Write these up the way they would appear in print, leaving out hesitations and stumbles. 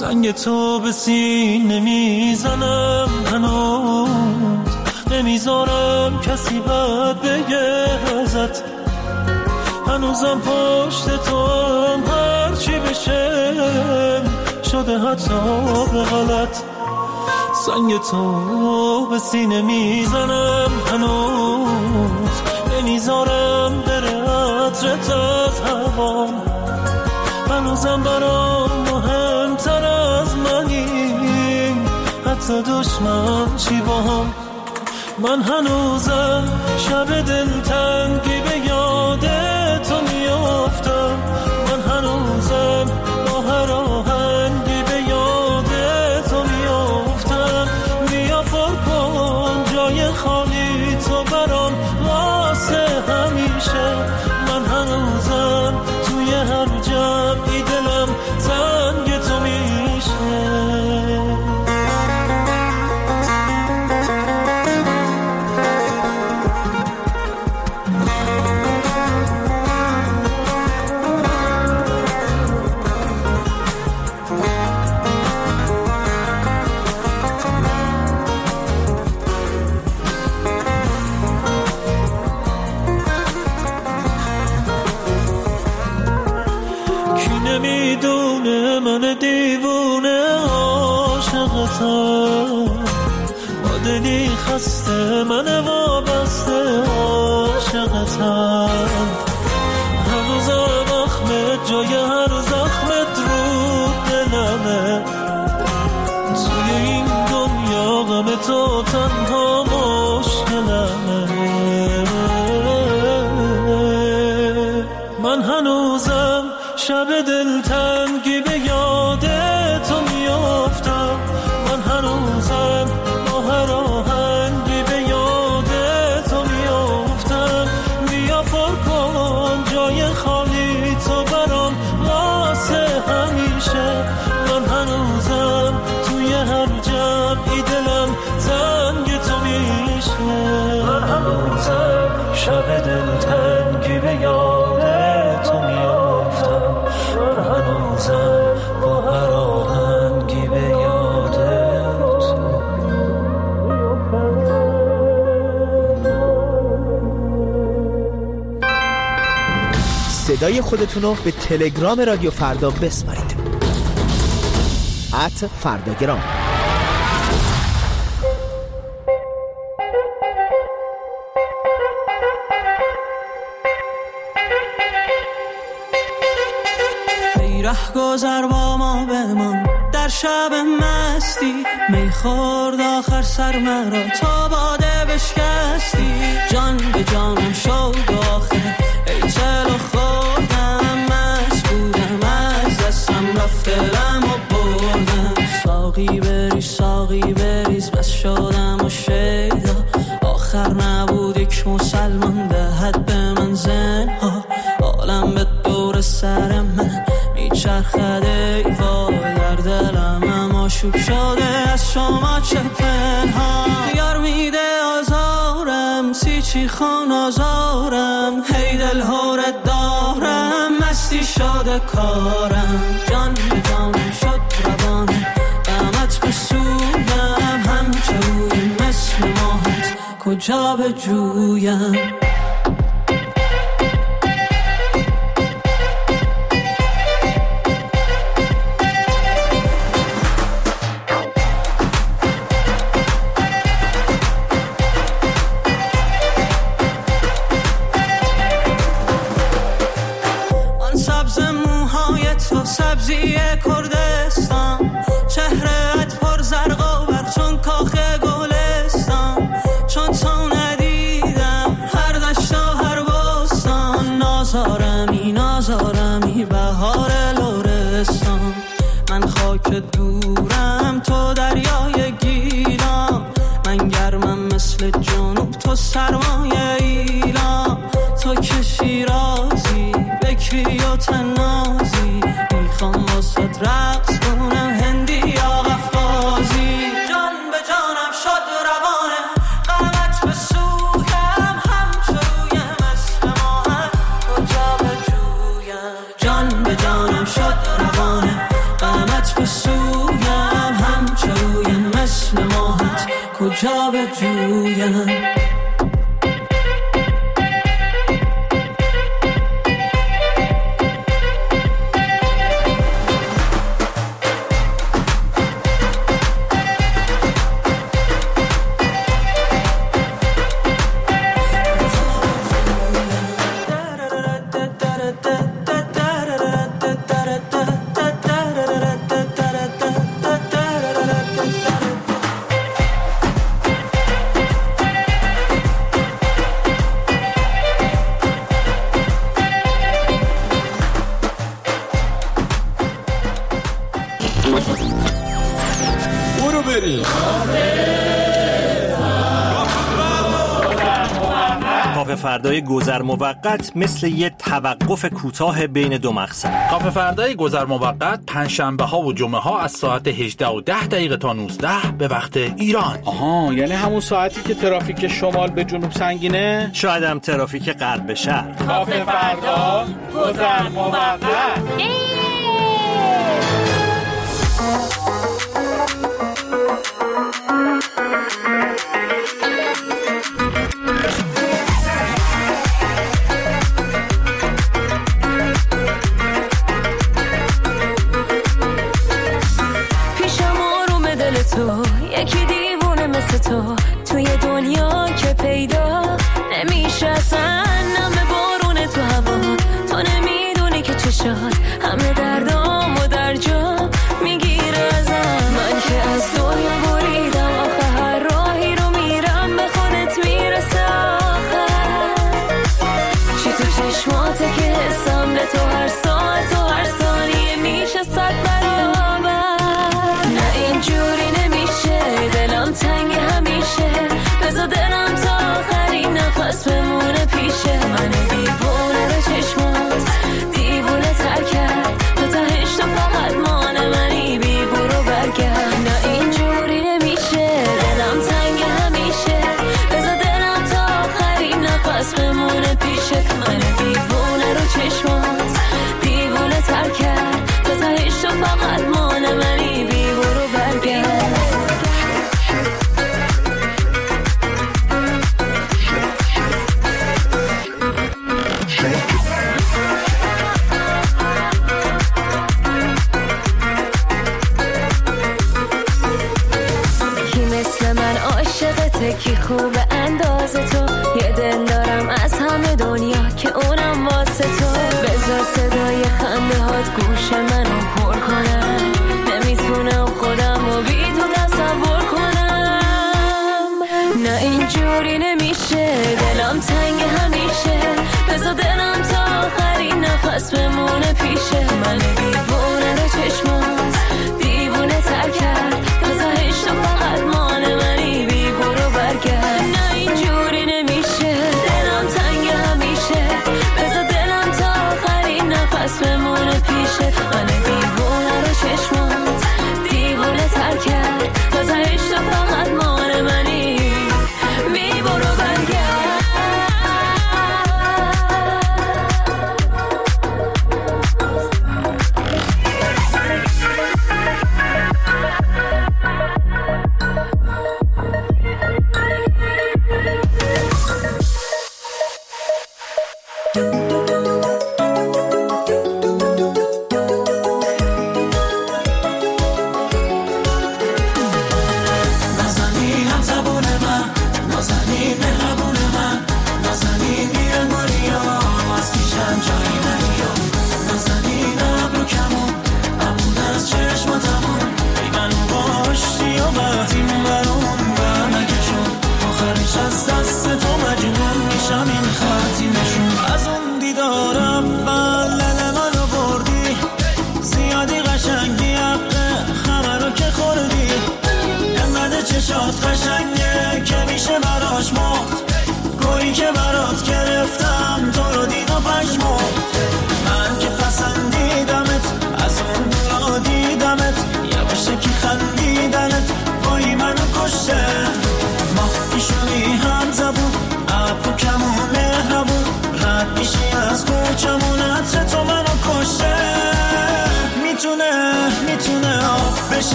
زنگ تو به سینه میزنم، هنوز نمیذارم کسی بد بگه ازت، هنوزم پشت تو هم هرچی بشه شده حتی به غلط. زنگ تو به سینه میزنم، هنوز نمیذارم بره عطرت از هوام، هنوزم برام مهمتر از منی حتی دشمن چی با هم. من هنوزم شب دلتنگی به یاد تو میافتم، من هنوزم با هر آهنگی به یاد تو میافتم. بیا پر کن جای خالی تو برام واسه همیشه، من هنوزم توی هر جمعی دلم تنگ تو میشه. نمیدونه من دیوونه عاشقتم، با دلی خسته من وابسته عاشقتم. هنوزم اخمت جای هر زخمت رو دلمه، توی این دنیا غم تو تنها مشکلمه. من هنوزم شب دلتنگی به یاد تو میافتم، من هنوزم با هر آهنگی به یاد تو میافتم. بیا پر کن جای خالی تو برام واسه همیشه، من هنوزم توی هر جمعی دلم تنگ تو میشه. من هنوزم شب دلتنگی به یاد تو میافتم، من هنوزم با هر آهنگی به یاد تو. صدای خودتونو به تلگرام رادیو فردا بسپارید @فرداگرام. گذر با ما بمان در شب مستی، میخورد آخر سر مرا تا باده بشکستی. جان به جانم شد آخه ای چلو خوردم، مست بودم از دستم رفت دلم و بردم. ساقی بریز ساقی بریز بس شدم و شیدا، آخر نبود یک مسلمان دهد به من زنها. عالم به دور سر من میچرخده ای وای، در دلم اما شوب شده از شما چه پنهان. یار میده آزارم سیچی خان آزارم، هی دل هورت دارم مستی شده کارم. جان به جانم شد روانه غمت به سویم، همچه روی مثل ماهت کجا به جویم. سبزی کردستان، چهرهت پر زرق و برق چون کاخ گلستان. چون تو ندیدم هر دشت و هر بستان، نازارمی نازارمی بهار لرستان. من خاک دورم تو دریای گیلان، من گرمم مثل جنوب تو سرمایه ایلان. تو که شیرازی بکری و تنازی، میخوام واسه رقص کنم هندی یا قفقازی. جان به جانم شد روانه غمت به سویم، همچه روی مثل ماهت کجا به جویم. جان به جانم شد روانه غمت تو سویم، همچویم مثل ماهت کجا به جویم. کافه فردای گذر موقت مثل یه توقف کوتاه بین دو مقصد. کافه فردای گذر موقت پنجشنبه ها و جمعه ها از ساعت 18:10 تا 19 به وقت ایران. آها، یعنی همون ساعتی که ترافیک شمال به جنوب سنگینه؟ شاید هم ترافیک غرب به شرق. کافه فردا گذر موقت. تو یکی دیوونه مثل تو توی دنیا که پیدا نمیشه اصلا، نم بارونه تو هوا، تو نمیدونی که چشات همه دردام و در جا میگیره ازم. من که از دنیا بریدم آخه هر راهی رو میرم به خودت میرسه آخر. چی تو چشماته که حسم به تو هر ساعت و هر ثانیه میشه 100 برابر. نه اینجوری دلم تنگ همیشه، بذار دلم تا آخرین نفس بمونه پیشه. من دیوونه به چشمات دیوونه تر کرد، تو تهش تو فقط مانه منی، بی برو برگرد. نه اینجوری نمیشه، دلم تنگ همیشه، بذار دلم تا آخرین نفس بمونه پیشه. من دیوونه رو چشمات دیوونه تر کرد، تو تهش تو فقط مانه منی، بی برو برگرد. کی خوب انداز تو، یه دل دارم از همه دنیا که اونم واسه تو. بذار صدای خنده هات گوش منو پر کنم، نمیتونم خودم رو بی تو تصور کنم. نه اینجوری نمیشه، دلم تنگ همیشه، بذار دلم تا آخرین نفس بمونه پیشه. من دیوونه رو چشمات دیوونه تر کرد، بذارش تو فقط مانه منی، بی برو برگرد.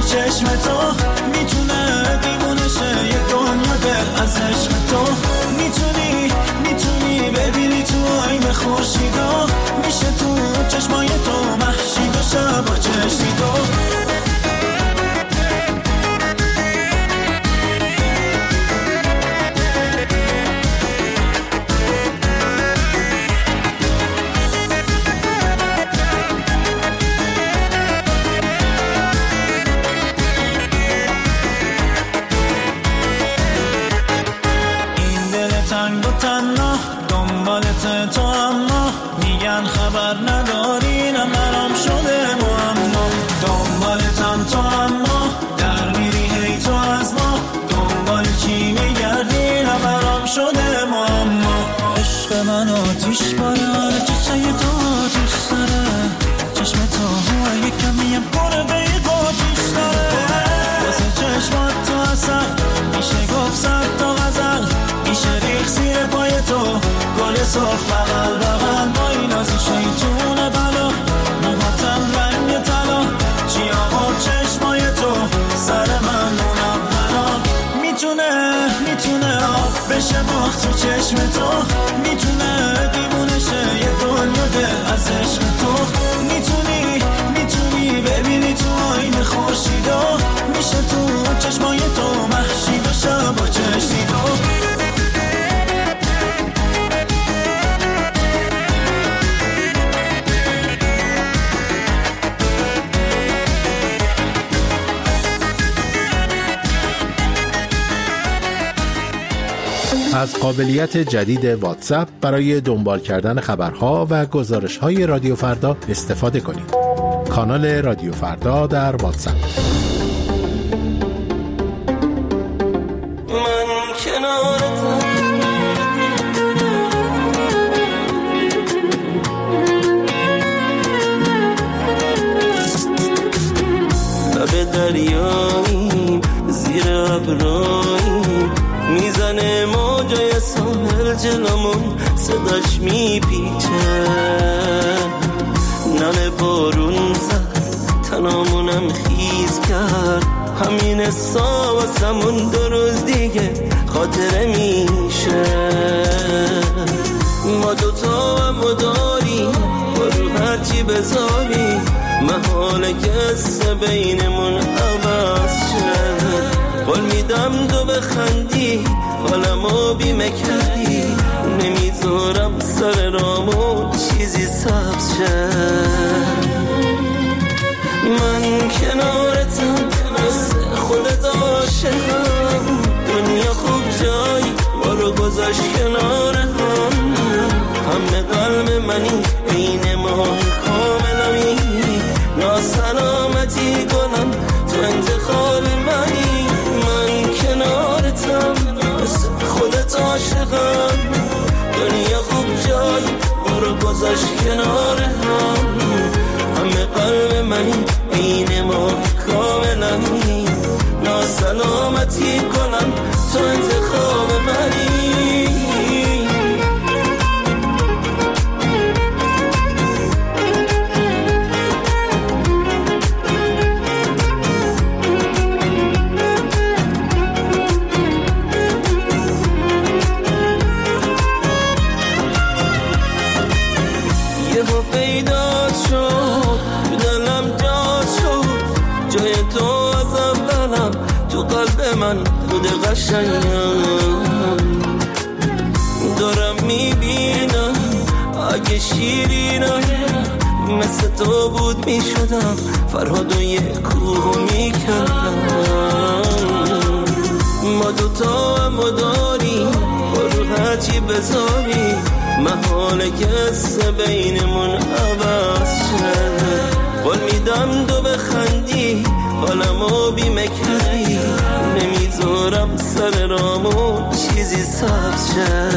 چشم تو میتونه دیوونه شه یه دنیا دل از عشق تو. میتونی ببینی تو آینه خورشیدا میشه تو چشمای تو محشید و شب و چشمی تو. تو اما میگن خبر نداری نمرام شده معما. دنبالتم تو اما در میری هی تو از ما دنبال چی میگردی نمرام شده معما. عشق من آتیش باره چشای تو آتیش داره چشم تو هوا یکمیم پره به یک آتیش داره. واسه چشمات تو اصل میشه گفت صد تا غزل میشه ریخ زیر پای تو گل صاف بغل بغل با این از شیطون بلا. موهاتم رنگ طلا چی آقا چشمای تو سر من اونم بلا. میتونه آب بشه باخت تو چشم تو میتونه دیوونه شه یه دنیا دل از عشق تو. میتونی ببینی تو آینه خورشیدا میشه تو چشمای تو محشید و شب و چشمی تو. از قابلیت جدید واتساپ برای دنبال کردن خبرها و گزارش‌های رادیو فردا استفاده کنید. کانال رادیو فردا در واتساپ. من کنارتم لب دریاییم زیر ابراییم میزنه موجای ساحل جلومون صداش میپیچه. نم بارون زد تنامونم خیز کرد همین حسا واسمون 2 روز دیگه خاطره میشه. ما دوتا هم داریم برو هرچی بذاری محاله که قصه بینمون عوض شه. قول میدم تو بخندی حالمو بیمه کردی نمیذارم سر رامو چیزی سبز شه. من کنارتم مثل خودت عاشقم دنیا خوب جای ما رو گذاشت کنار همه قلب منی بین ما کاملمی ناسلامتی کنم تو انتخاب منی. من کنارتم مثل خودت عاشقم دنیا خوب جای ما رو گذاشت کنار همه قلب منی بین ما کاملمی ناسلامتی کنم تو انتخاب منی. من بود قشنگم دارم میبینم اگه شیرینم مثل تو بود میشدم فرهادو یه کوه میکردم. ما دوتا هم داریم برو هرچی بذاری محاله که قصه بینمون عوض شه. قول میدم تو بخندی حالمو بیمه کردی نمیذارم سر رامو چیزی سبز شه.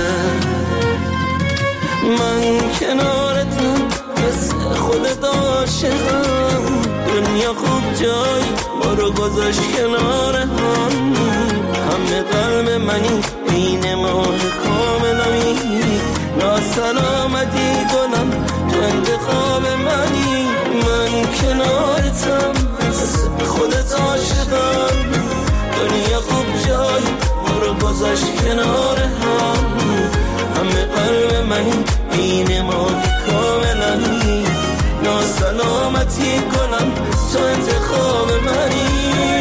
من کنارتم مثل خودت عاشقم دنیا خوب جای ما رو گذاشت کنار همه قلب منی بین ما کاملمی ناسلامتی کنم تو انتخاب منی. من کنارتم خودت عاشقم دنیا خوب جای ما رو گذاشت کنار هم همه قلب منی بین ما کاملنی ناسلامتی کنم تو انتخاب منی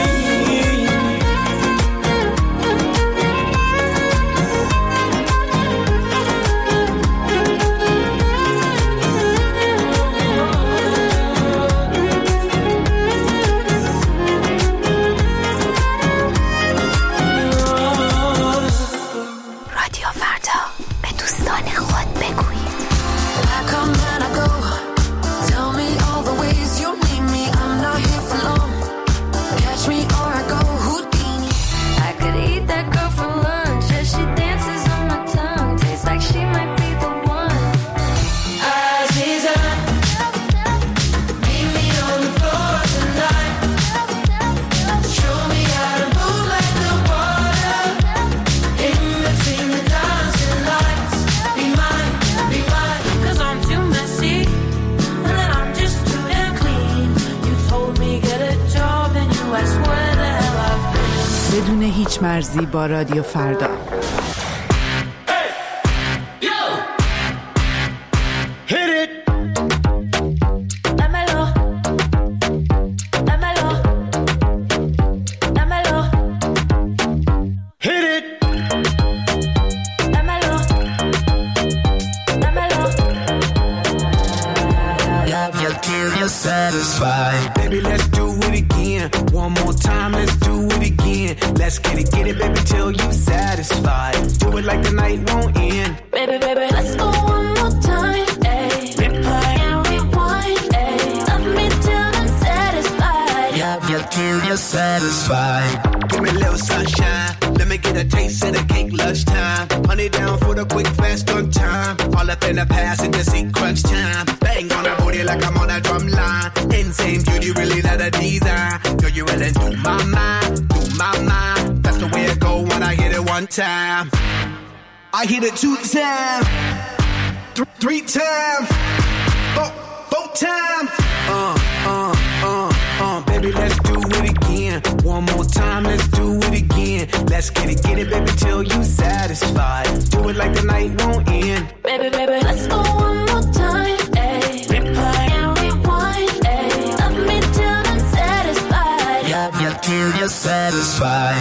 بدون هیچ مرزی با رادیو فردا. Satisfied. Baby, let's do it again. One more time, let's do it again. Let's get it, baby, till you satisfied. Do it like the night won't end. Baby, let's go one more time. Ay. Replay and rewind. Ay. Love me till I'm satisfied. Yeah, till you're satisfied. Give me a little sunshine. Let me get a taste of the cake lunchtime. Honey down for the quick, fast, on time. All up in the past and just see crunch time. Bang on the booty like I'm on a drum line. Insane beauty, really not a design. Girl, you really do my mind, do my mind. That's the way it go when I hit it one time. I hit it 2 times, 3 times, 4 times. Baby, let's do it again. One more time, let's do it again. Let's get it, baby, till you satisfied. Do it like the night won't end. Baby, let's go one more time. Ay. Replay and rewind. Ay. Love me till I'm satisfied. Yeah, till you're satisfied.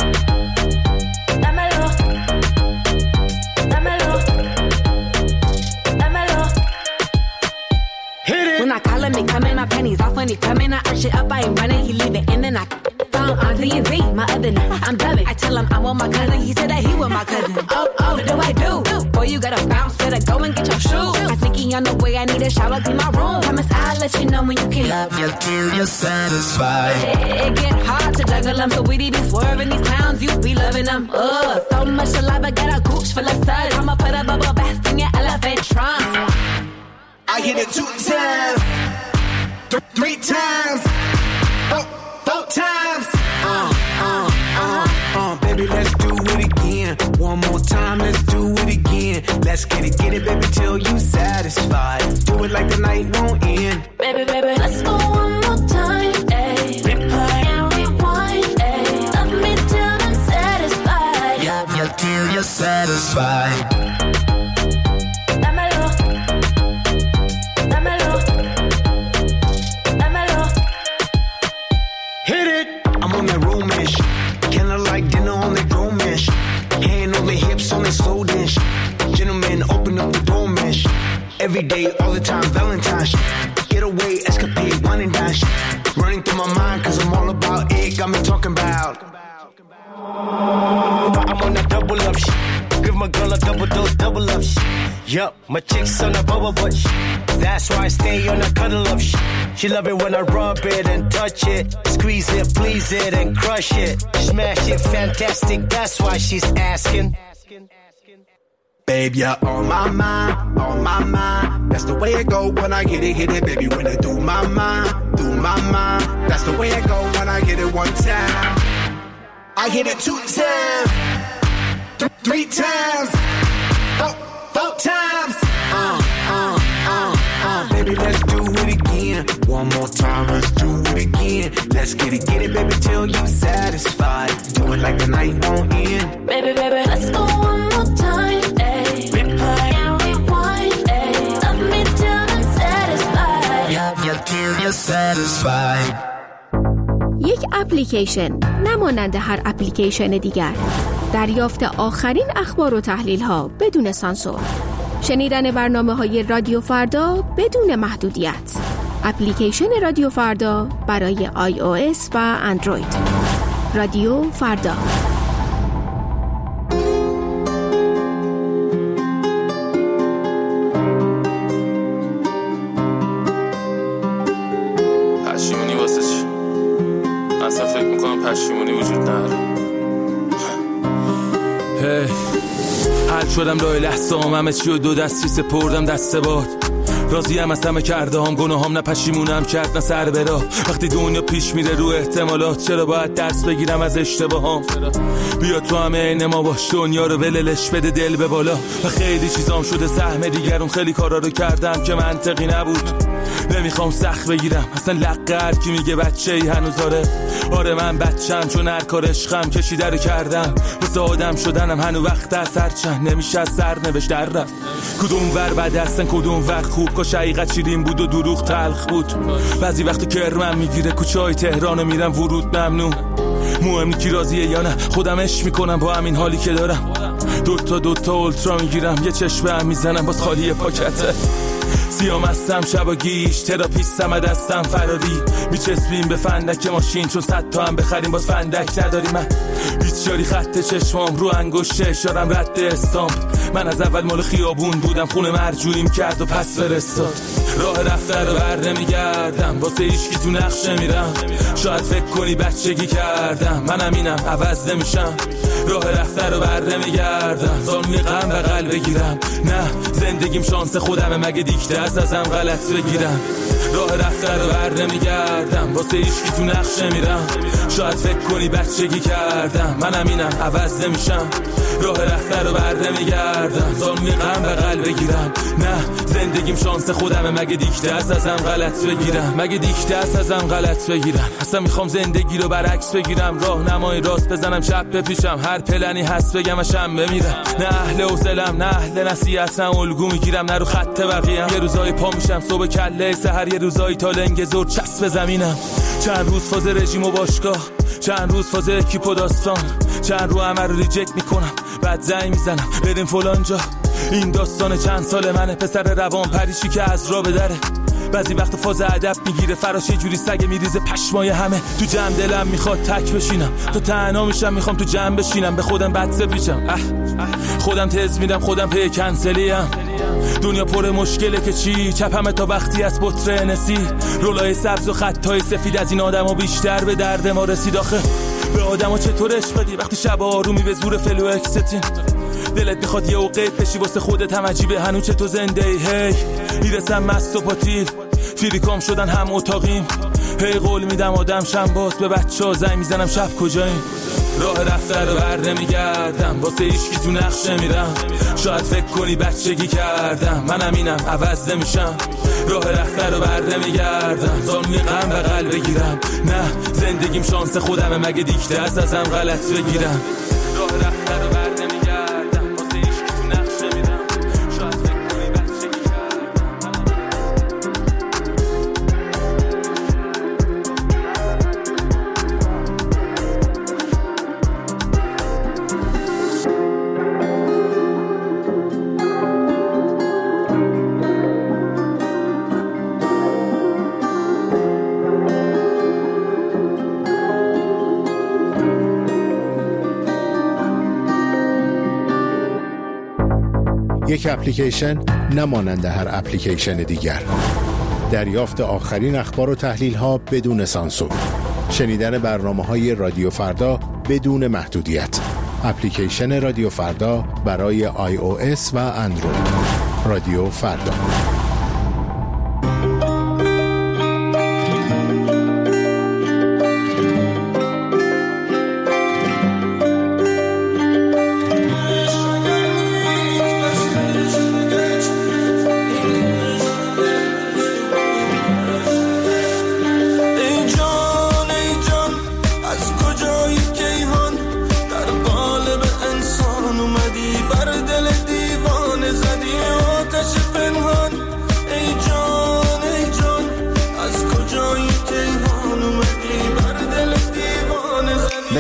When I call him, he coming, my pennies off when he coming. I arch it up, I ain't running, he leave it in and I found on Z&Z, my other night. I'm dubbing. I tell him I'm with my cousin, he said that he with my cousin. Oh, what do I do? Boy, you gotta bounce, better go and get your shoes. I think he on the way, I need a shower, clean my room. Promise I'll let you know when you can. Love you till you're satisfied. It get hard to juggle them, so we be swerving these clowns, you be loving them. So much saliva, got a gooch full of suds. I'ma put a bubble bath in your elephant trunk. I hit it 2 times, 3 times, 4 times. Baby, let's do it again. One more time, let's do it again. Let's get it, baby, till you satisfied. Do it like the night won't end. Baby, let's go one more time. Ay. Replay and rewind. Ay. Love me till I'm satisfied. Yeah, till you're satisfied. Every day, all the time, Valentine's. Get away, escapade, wine and dine. Running through my mind, cause I'm all about it. Got me talking about. I'm on that double up shit. Give my girl a double dose, double up shit. Yup, my chick's on a bubble butt shit. That's why I stay on a cuddle up shit. She love it when I rub it and touch it. Squeeze it, please it, and crush it. Smash it, fantastic, that's why she's asking. Babe, you're on my mind, on my mind. That's the way it go when I hit it, baby. When I do my mind, that's the way it go when I hit it one time. I hit it 2 times, 3 times, 4 times. Baby, baby, let's do it again. One more time, let's do it again. Let's get it, baby, till you satisfied. Do it like the night won't end. Baby, let's go one more time, ayy. Replay and rewind, ayy. Love me till I'm satisfied. Yeah, till you're satisfied. یک اپلیکیشن نمانند هر اپلیکیشن دیگر. دریافت آخرین اخبار و تحلیل ها بدون سانسور. شنیدن برنامه‌های رادیو فردا بدون محدودیت. اپلیکیشن رادیو فردا برای iOS و اندروید. رادیو فردا. پشیمونی واسه چی؟ اصلا فکر میکنم پشیمونی وجود نداره. حل شدم راه لحظه همه چی و دو دستی سپردم دست باد. راضیم از همه کرده هم گناهام، نه پشیمونم کرد نه سر برا. وقتی دنیا پیش میره رو احتمالات، چرا باید درس بگیرم از اشتباهام؟ بیا تو همه عین ما باش، دنیا رو وللش بده دل به بالا. و خیلی چیزام شده سهم دیگرون، خیلی کارا رو کردم که منطقی نبود. نمیخوام سخت بگیرم اصلا لقه هر کی میگه بچه ای هنوز آره من بچم، چون هر کار عشقم کشیده رو کردم. واسه آدم شدنم هنو وقت از هر چند نمیشه از سر نوشت در رفت. کدوم ور بد هستن کدوم ور خوب، کاش حقیقت شیرین بود و دروغ تلخ بود. بعضی وقت کرمم میگیره کوچه های تهرانو میرم ورود ممنوع. مهم کی راضیه یا نه، خودم عشق میکنم با همین حالی که دارم. دوتا اولترا میگیرم، یه چشم هم میزنم باز خالی پاکته. سیام هستم شبا گیش، تراپیستم دستم فراری. میچسبیم به فندک ماشین چون 100 تا هم بخریم باز فندک نداری. من بیچاری خط چشمام رو انگشت اشارم رد استامپ. من از اول مال خیابون بودم، خونه مرجوعیم کرد و پس فرستاد. راه رفته رو بر نمیگردم، واسه هیچکی تو نقش نمیرم. شاید فکر کنی بچگی کردم، منم اینم عوض نمیشم. راه رفته رو بر نمیگردم، زانوی غم بغل بگیرم. نه زندگیم شانس خودمه، مگه دیکته ازم غلط بگیرم. راه رفته رو بر نمیگردم، واسه هیچکی تو نقش نمیرم. شاید فکر کنی بچگی کردم، منم اینم عوض نمیشم. راه رفته رو بر نمیگردم، زانوی غم بغل بگیرم. نه زندگیم شانس خودمه، مگه دیکته ازم غلط بگیرم. مگه دیکته ازم غلط بگیرم. اصلا میخوام زندگی رو برعکس بگیرم، راهنمای راست بزنم چپ بپیشم. هر پلنی هست بگم اشم بمیرم. نه اهل حوصله‌ام، نه اهل نصیحتم، الگو میگیرم نه رو خط بقیه‌ام. یه روزای پا میشم صبح کله سحر، یه روزای تا لنگ زور چسب زمینم. چند روز فاز رژیم و باشگاه، چند روز فاز اکیپ و داستان، چند رو همه رو ریجکت میکنم بعد زنگ میزنم بریم فلان جا. این داستان چند سال منه، پسر روان پریشی که از راه بدره. بعضی وقت فاز ادب میگیره فراش، یه جوری سگ میریزه پشمای همه. تو جمع دلم میخواد تک بشینم، تو تنها میشم میخوام تو جمع بشینم. به خودم بد سپیچم، خودم تز میدم خودم پی کنسلیم. دنیا پر مشکله که چی، چپمه تا وقتی از بطر نسی. رولای سبز و خطای سفید از این آدمو بیشتر به درد ما رسید. آخه به آدمو چطور عشق بدی وقتی شب آرومی به زور فلو اکستین. دلت میخواد یه اوقات بشی واسه خودت هم عجیبه هنو چه تو زنده ای. هی میرسم مست و پاتیل، فیریکام شدن هم اتاقیم. هی قول میدم آدم شم باز، به بچه ها زنگ میزنم شب کجاییم. راه رفته رو بر نمیگردم، واسه هیچکی تو نقش نمیرم. شاید فکر کنی بچگی کردم، منم اینم عوض نمیشم. راه رفته رو بر نمیگردم، زانوی غم بغل بگیرم. نه زندگیم شانس خودمه، مگه دیکته ازم غلط بگیرم. راه رفته رو بر نمیگردم، واسه هیچکی تو نقش نمیرم. شاید فکر کنی بچگی یک اپلیکیشن نمانند هر اپلیکیشن دیگر. دریافت آخرین اخبار و تحلیل ها بدون سانسور. شنیدن برنامه‌های رادیو فردا بدون محدودیت. اپلیکیشن رادیو فردا برای iOS و اندروید. رادیو فردا.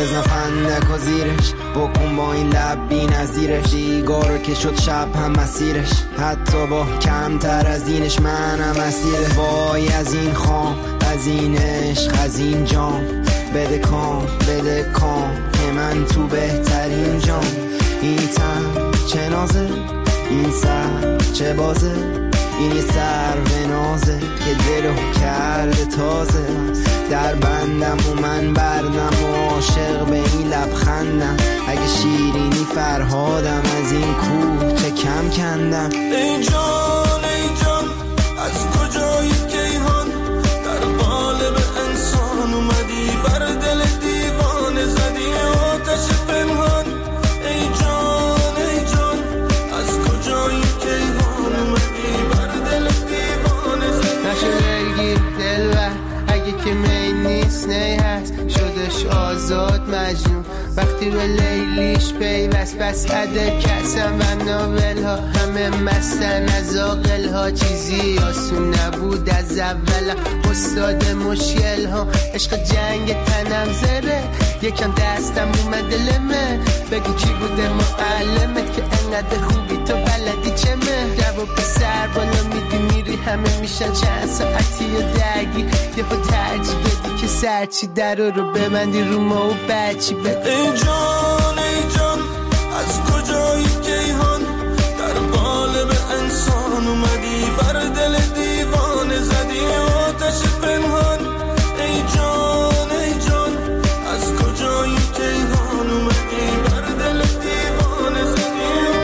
بزن فندک و زیرش، بکن با این لب بی نظیرش، دیگارو که شد شب هم مسیرش، حتی با کمتر از اینش منم اسیره. وای از این خام، از این عشق، از این جام، بده کام که من تو بهترین جام. این تن چه نازه، این سر چه بازه، این سر به نازه که دلو کرده تازه. در بندم و من بردم و عاشق به این لبخندم، اگه شیرینی فرهادم از این کوه چه کم کندم. ای جان از کجایی کیهان، در قالب انسان اومدی، بر دل دیوانه زدی آتش پنهان. ای جان از کجایی کیهان اومدی، بر دل دیوانه زدی. نشه دلگیر دلبر، اگه که می نیست نی هست، شدش آزاد مجنون وقتی به لیلیش پیوست. بس عده کسم و ناول ها همه مستن از آقل ها، چیزی آسون نبود از اول. استاد مشکل ها عشق جنگ تنم زره، یکم دستم اومد لمه، بگو کی بوده معلمت که انقدر خوبی تو بلدی چمه. جواب سر بالا میدی میری همه میشن چند ساعتی و درگی، یه خود ترجیح بدی که سرچی در رو ببندی رو ما و بچی بگو. ای جان از کجایی کیهان، در قالب انسان اومدی، بر دل دیوانه زدی آتش پنهان. ای جان از کجایی کیهان اومدی، بر دل دیوانه زدی.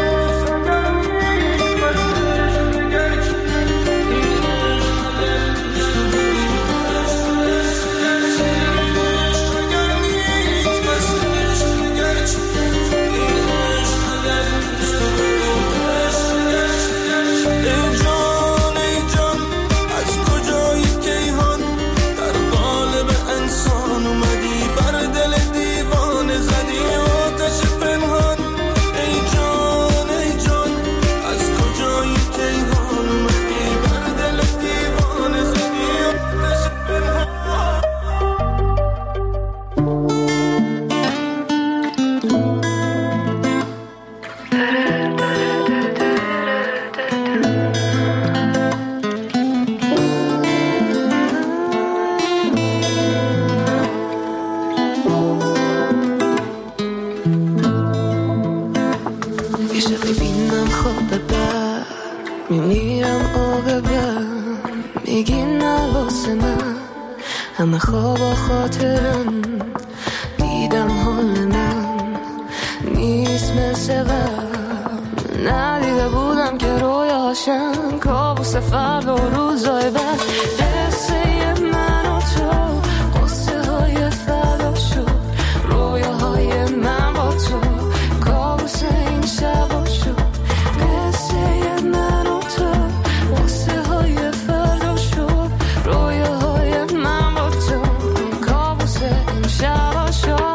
همه خواب و خاطرم دیدم حال من نیست مثل قبل، ندیده بودم که رویاشم کابوس فردا و روزای بعد. قصه من و تو قصه های فردا شد، رویاهای من با تو کابوس این شبا شد. قصه من و تو قصه های فردا شد، رویاهای من با تو کابوس این شبا شد.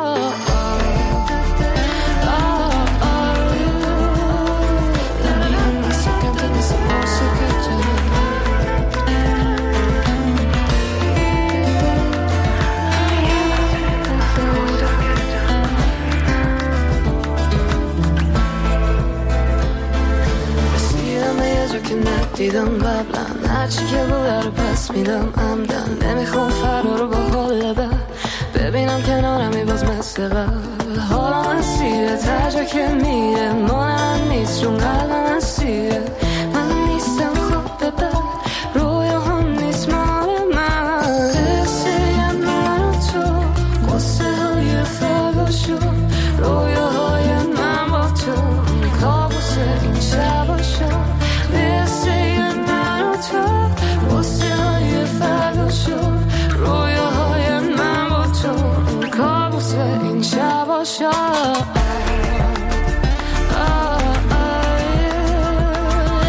دیدم قبلا هرچی که بوده رو پس میدم عمدن، نمیخوام فردا رو با حال بد ببینم کنارمی باز مثل قبل. حالا من سیره ترجا که میره مال من نیست چون قلبم سیره. من نیستم خوب به بد رویا هم نیست مال من. قصه من و تو قصه های فردا شد، رویاهای من با تو کابوس این شبا شد. قصه های فردا شد، رویاهای من با تو کابوس این شبا شد.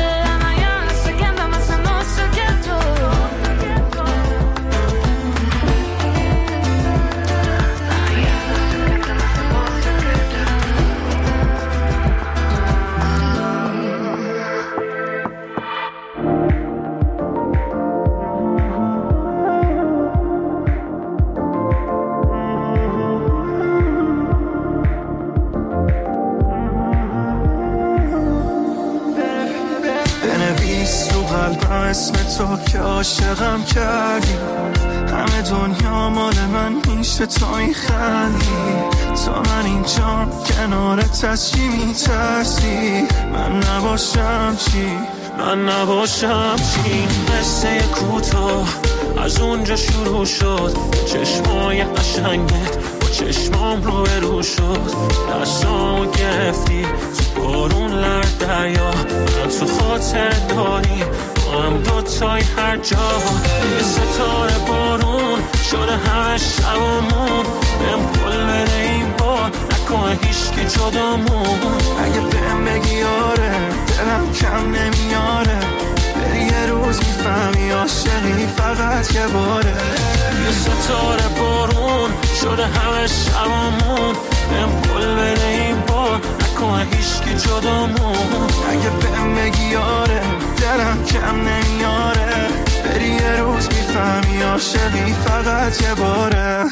اسم تو که عاشقم کردی. همه دنیا مال من میشه تو میخندی. تا من اینجا کنارت از چی میترسی؟ من نباشم چی؟ من نباشم چی؟ قصه کوتاه از اونجا شروع شد. چشمای قشنگت با چشمام رو شد. دستامو گرفتی تو بارون لرد دریا. من تو خاطر داری با هم دوتای هر جا. یه ستاره بارون شده همه شبامون. بهم قول بده این بار نکنه هیچکی جدامون. اگه بهم بگی آره دلم کم نمیاره. بری یه روز میفهمی عاشقی فقط یه باره. یه ستاره بارون شده همه شبامون. بهم قول بده این بار نکنه هیچکی جدامون. اگه بهم بگی آره دلم کم نمیاره. بری یه روز میفهمی عاشقی فقط یه باره.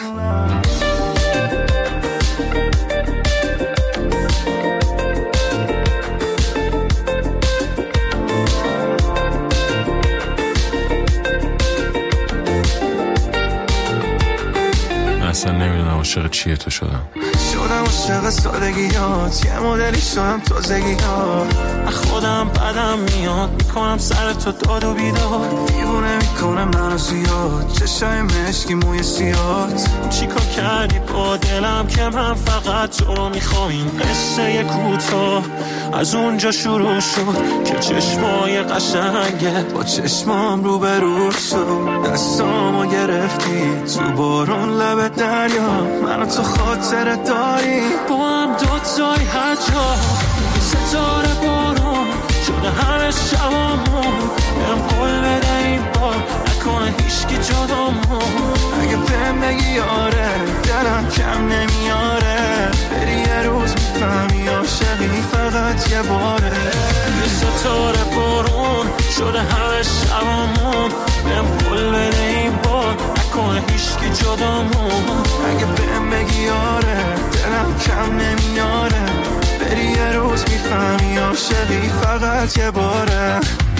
اصلا نمیدونم عاشق چیه تو شدم عاشق سادگیات. یه مدلی شدم تازگیات. خودم بدم میاد میکنم سر تو داد و بیداد. دیوونه میکنه منو زیاد. چشای مشکی موی سیاد. چیکار کردی با دلم که من فقط تو رو میخوام. این قصه کوتاه از اونجا شروع شد که چشمای قشنگت با چشمام رو شد. دستامو گرفتی تو بارون لب دریا. منو تو خاطر داری با هم دوتای هر جا. ستاره بارون شده همه شبامون. بهم قول بده این بار نکنه هیچکی جدامون. اگه بهم بگی آره دلم کم نمیاره. بری یه روز میفهمی عاشقی فقط یه باره. یه ستاره بارون شده همه شبامون. بهم قول بده این بار نکنه هیچکی جدامون. اگه بهم بگی آره دلم کم نمیاره. بری یه روز میفهمی عاشقی فقط یه باره.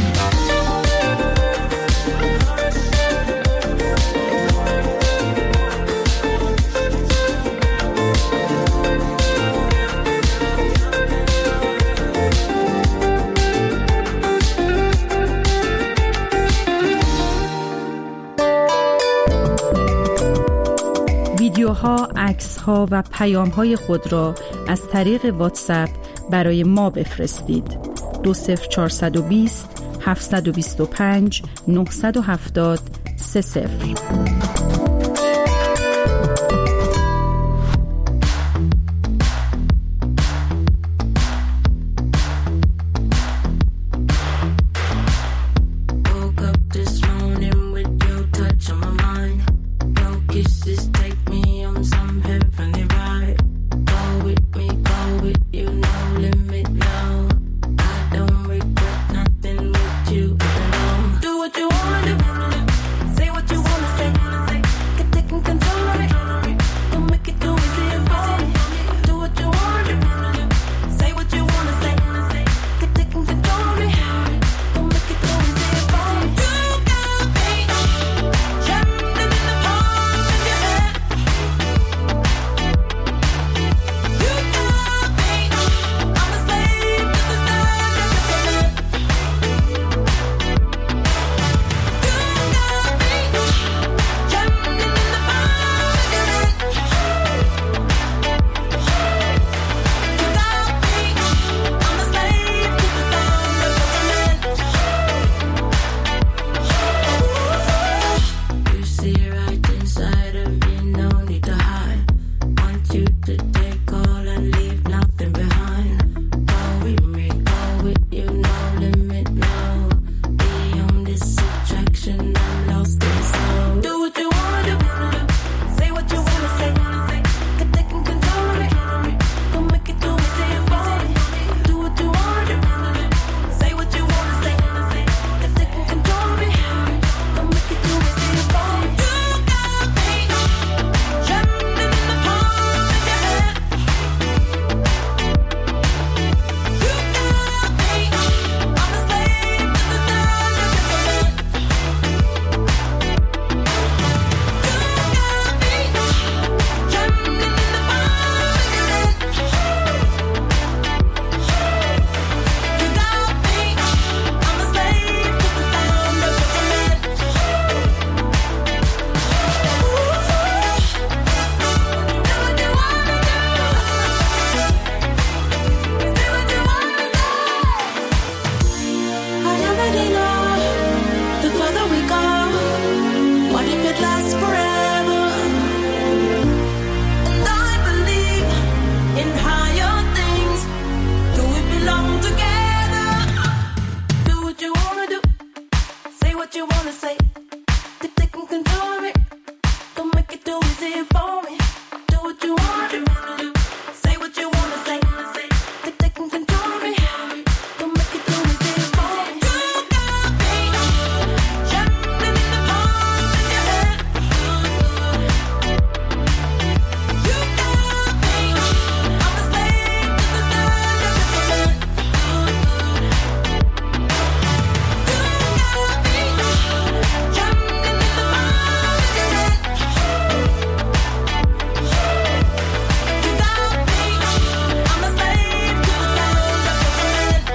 ویدیوها، عکس‌ها و پیام‌های خود را از طریق واتساپ برای ما بفرستید. 20420 725 970 30. Do what you wanna do, say what you wanna say. control me. Don't make it too easy for me. Do what you want to do. Say what you wanna say. They can control me. Don't make it too easy for me. You got me jumping in the palm of your hand. You got me. I'm a slave to the sound of your hand. You got me jumping in the palm of your hand. You got me. I'm a slave to the sound of your hand.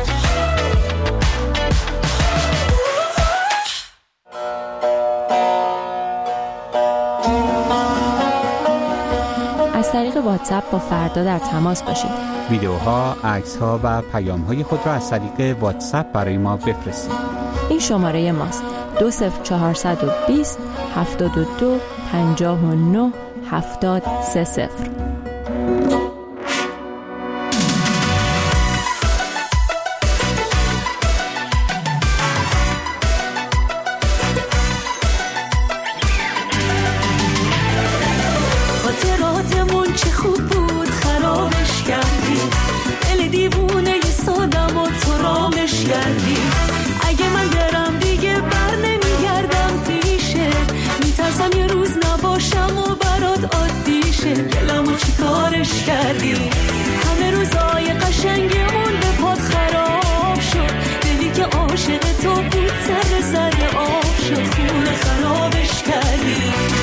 از طریق واتساپ با فردا در تماس باشید. ویدیوها، عکس‌ها و پیام‌های خود را از طریق واتساپ برای ما بفرستید. این شماره ماست: 20420 72 59 70 30. خاطراتمون چه خوب بود خرابش کردی، دل دیوونه ی سادم و تو رامش کردی. اگه من برم دیگه بر نمیگردم پیشه، میترسم یه روز نباشم و برات عادی شه. دلمو چی کارش کردی، همه روزای قشنگمون به پات خراب شد. دلی که عاشق تو بود سر آب شد، خونه خرابش کردی.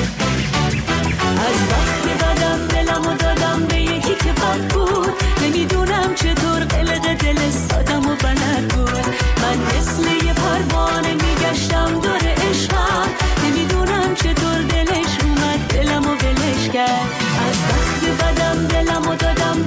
از وقتی بدم دلمو دادم به یکی که بد بود، نمیدونم چطور قلق دل سادم و بلد بود. من مثل یه پروانه میگشتم دور عشقم، نمیدونم چطور دلش اومد دلمو ولش کرد. از وقتی بدم دلمو دادم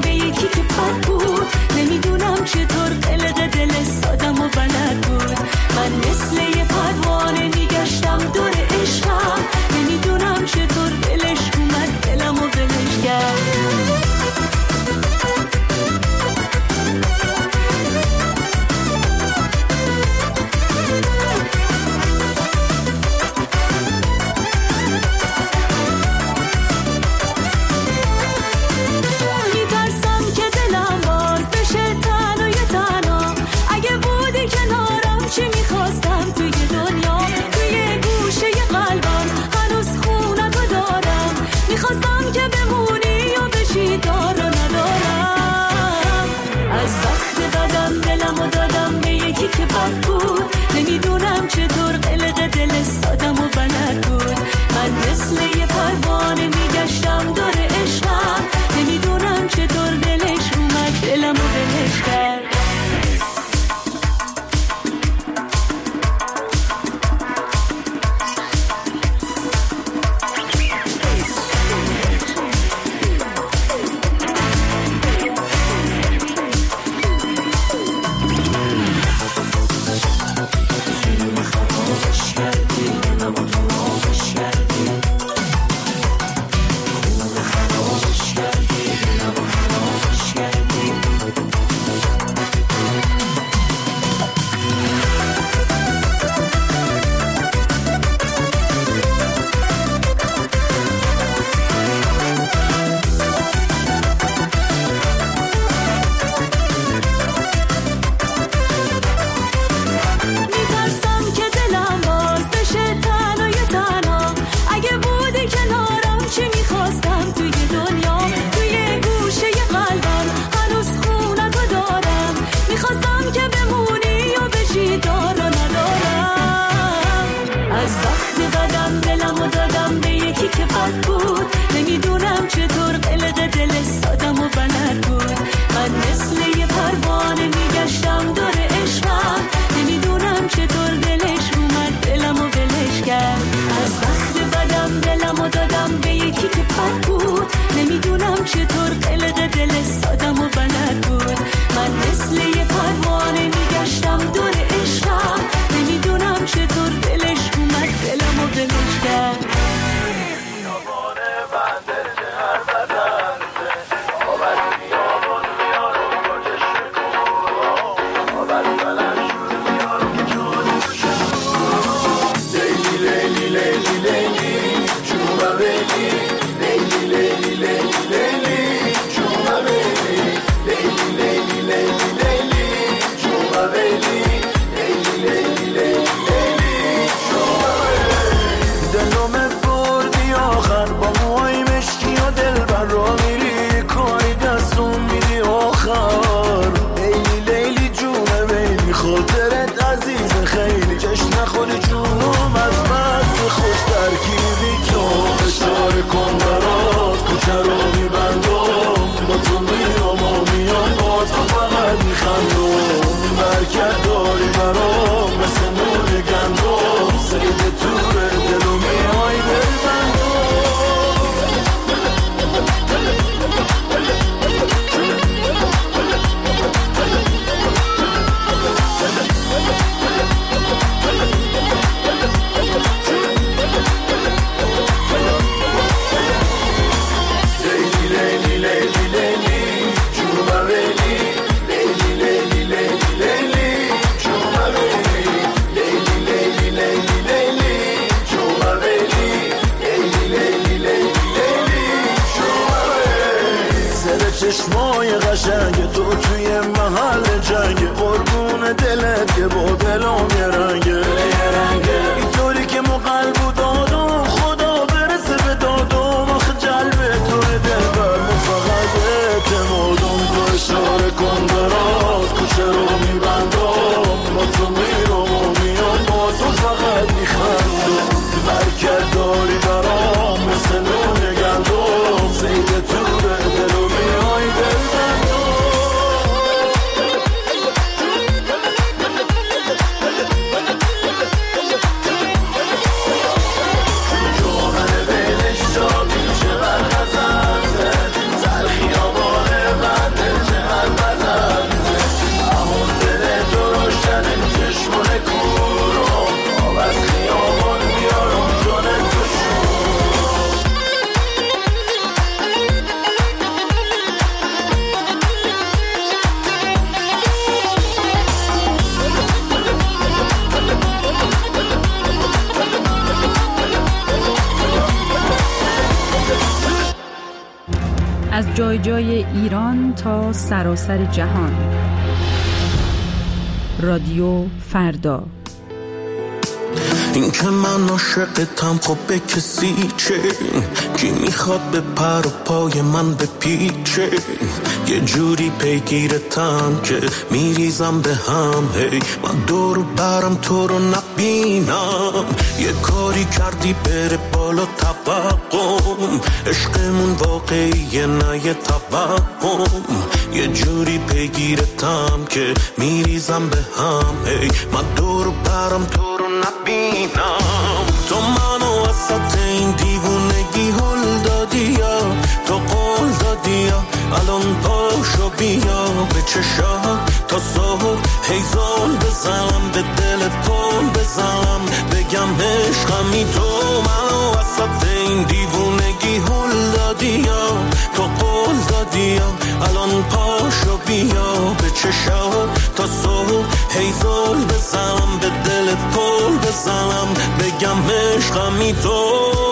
دنیای قشنگ تو توی محل جنگ قربون دلت که با دلم یه رنگه اینطوری که ما قلب و دادم خدا برسه به دادم آخه جلبه توی دلبر ما فقط اعتمادم تو اشاره کن برات کوچه رو میبندم با تو میرم و میام با تو فقط میخندم برکت داری برام مثل نون گندم زیده تو به دل و میای دل بندم جوهر بینش شابی چقدر غزنده سر خیابانه بنده چقدر بزنده همون دل تو روشنه چشمونه کورم آب از خیابان بیارم جانه تو از جای جای ایران تا سراسر جهان. رادیو فردا. این که من عاشقتم خب به کسی چه کی میخواد به پر و پای من بپیچه یه جوری پیگیرتم که میریزم به هم هی من دور برم تو رو نبینم یه کاری کردی بره بالا توقم عشقمون واقعیه نه یه توهم یه جوری پیگیرتم که میریزم به هم هی من دور برم تو رو نبینم تو منو وسط این دیوونگی هل دادی یا تو قول دادی یا الان پاشو بیا به چشات تا صبح هیزال بزنم به دل پل بزنم بگم عشقمی تو منو وسط این دیوونگی هل دادی یا تو قول دادی یا الان پاشو بیا به چشات تا صبح هیزال بزنم به دل پل بزنم بگم عشقمی تو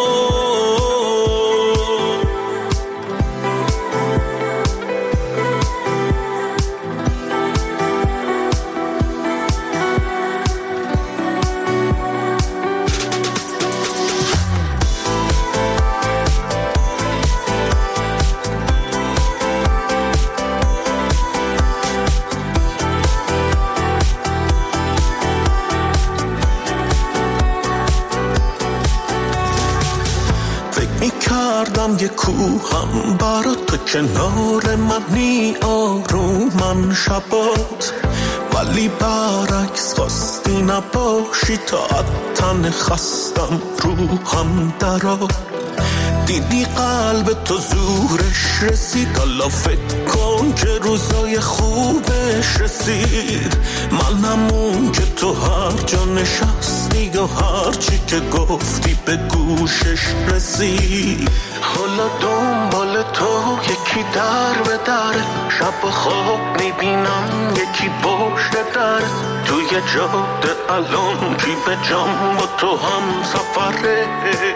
کردم یه کوهم برا تو کنار منی آرومن شبات ولی برعکس خواستی نباشی تا تن خستم روحم درات دیدی قلب تو زورش رسید حالا فکر کن که روزای خوبش رسید منم اون که تو هر جا نشستی و هر چی که گفتی به گوشش رسید حالا دنبال تو یکی در به در شب و خواب میبینم یکی پشت در توی جاده الان کی به جام با تو هم سفره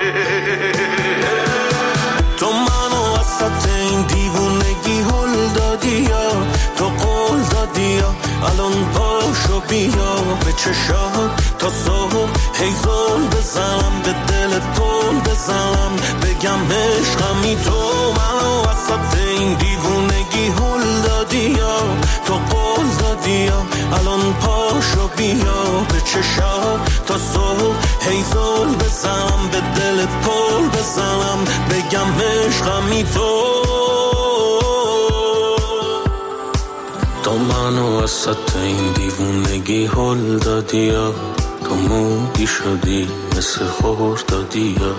تو منو وسط این دیوونگی هل دادی یا تو قول دادی یا الان پاشو بیا به چشات تا صبح هیزال بزنم به دل پل بزنم بگم عشقمی تو منو وسط این دیوونگی هل دادی یا تو قول دادی یا الان پاشو بیا به چشات تا صبح هیزال بزنم به دل پل بزنم بگم عشقمی تو منو وسط این دیوونگی هل دادی یا تو مودی شدی مثل خوردادی یا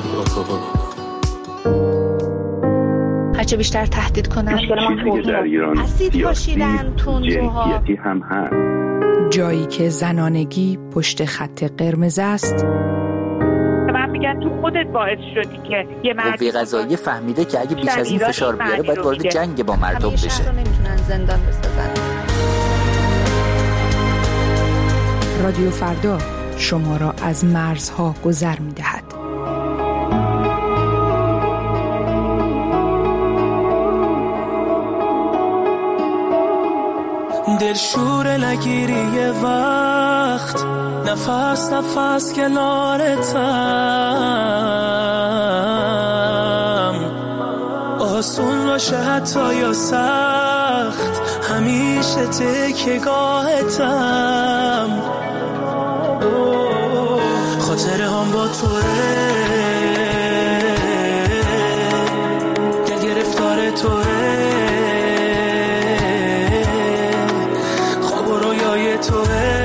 هرچه بیشتر تهدید کنن چیزی که در ایران سیاسی جنسیتی هم هست جایی که زنانگی پشت خط قرمز است من میگن تو خودت باعث شدی که یه قوه قضاییه فهمیده که اگه بیش از این فشار بیاره باید وارد جنگ با مردم بشه نمیتونن زندان بسازن. رادیو فردا شما را از مرزها گذر می‌دهد. دلشور نگیری یه وقت، نفس نفس کنارتم، آسون باشه حتی یا سخت، همیشه تکیه‌گاهتم، خاطره هم با توه، دل گرفتار توه، خواب و رویای توه،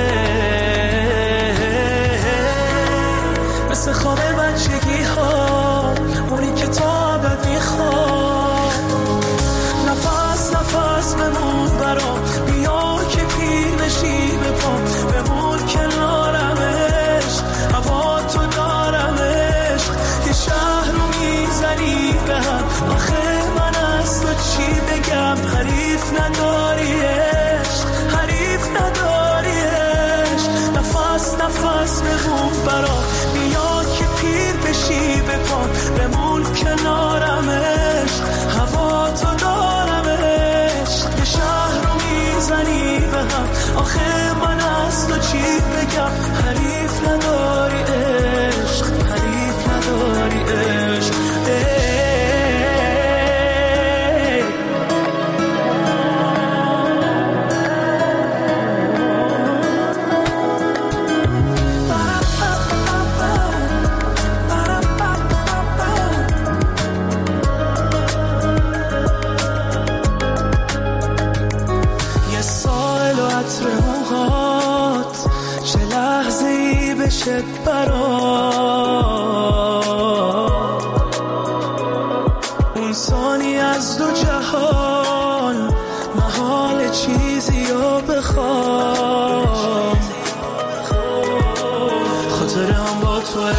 مثل خواب بچگی ها، اونی که تا ابد میخواد، نفس نفس بمون برام، بیا که پیر بشی به پام، بمون کنارمش، هوا تو دارمش، یه شهر رو میزنی به هم، آخه من از تو چی بگم، حریف نداریش، حریف نداریش، نفس نفس بمون برام، بیا که پیر بشی به پام، بمون کنارمش، هوا تو دارمش، یه شهر رو میزنی به هم، آخه من از تو چی بگم، حریف نداری عشق، حریف نداری عشق. یه سائل و عطر موهات، چه لحظه ای بشه برات، اون ثانی از دو جهان، محال چیزی رو بخوام، خاطره هم با توه،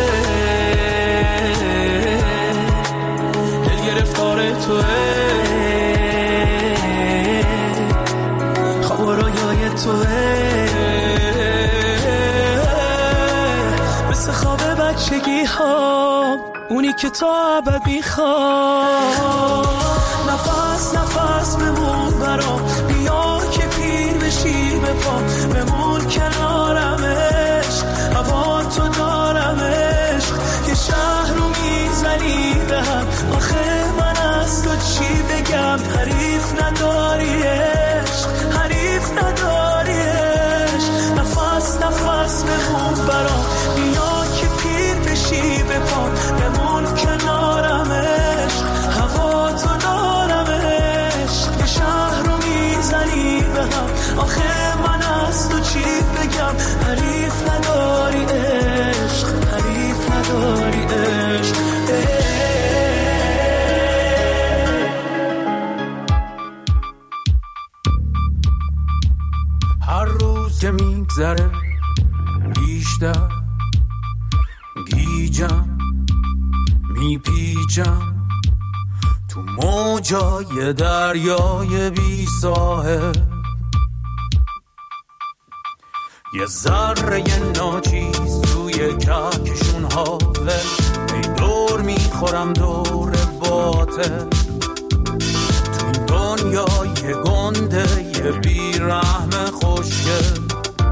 دل گرفتار توه، خواب و رویای توه، مثل خواب بچگی ها، اونی که تا ابد میخواد، نفس نفس بمون برام، بیا که پیر بشی به پام، بمون کنارمش، هوا تو دارمش، یه شهر رو میزنی به هم، آخه من از تو چی بگم، حریف نداریش، حریف نداریش، نفس نفس بمون برام، بیا که پیر بشی به پام، بمون کنارمش، هوا تو دارمش، یه شهر رو میزنی به هم، آخه من از تو چی بگم، حریف نداری عشق، حریف نداری عشق. هر روز که میگذره بیشتر گیجم، میپیچم تو موجای دریای بی ساحل، یه ذره ناچیز توی کهکشون حاول، ای دور میخورم دور باطل، تو این دنیای گنده یه بیرحم خوشگل،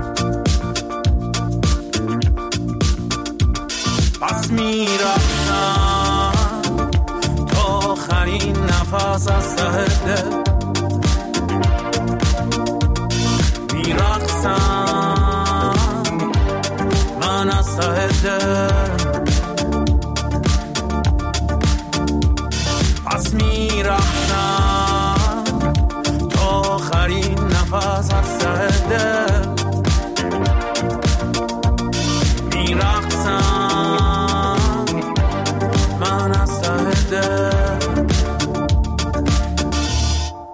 پس میرفتم تا آخرین نفس از ته دل، میرقصم من از ته دل، پس میرفتم تا آخرین نفس از ته دل، میرقصم من از ته دل.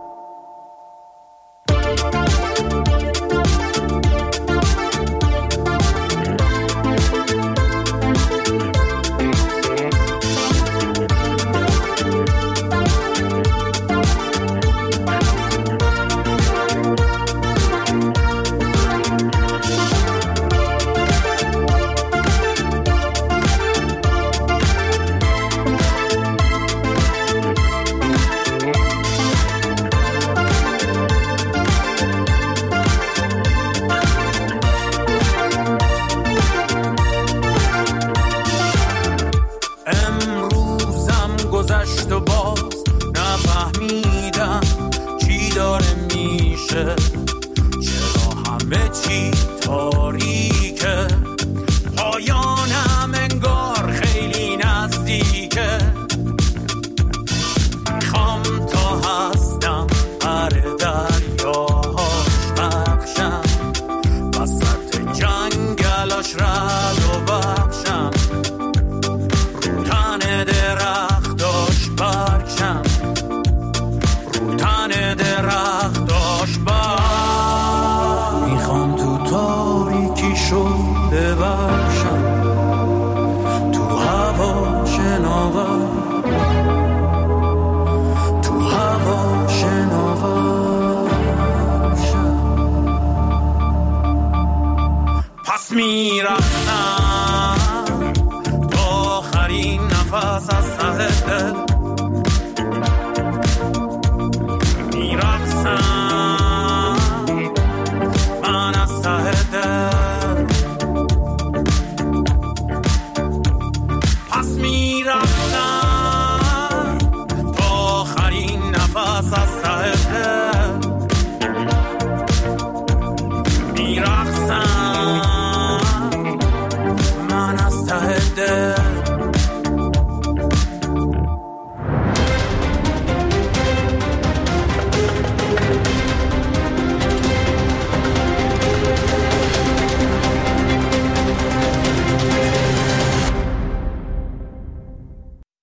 گشت و باز نفهمیدم چی داره میشه، چرا همه چی تاریکه، پایانم انگار خیلی نزدیکه. میخوام تا هستم هر دریاهاش بخشم، وسط جنگلاش رد و بخشم، رو تن درختاش برکشم، رو تن درختاش برکشم. میخوام تو تاریکیشو ببخشم، تو هوا شناور، تو هوا شناورشم. پس میرفتم تا آخرین نفس از ته دل،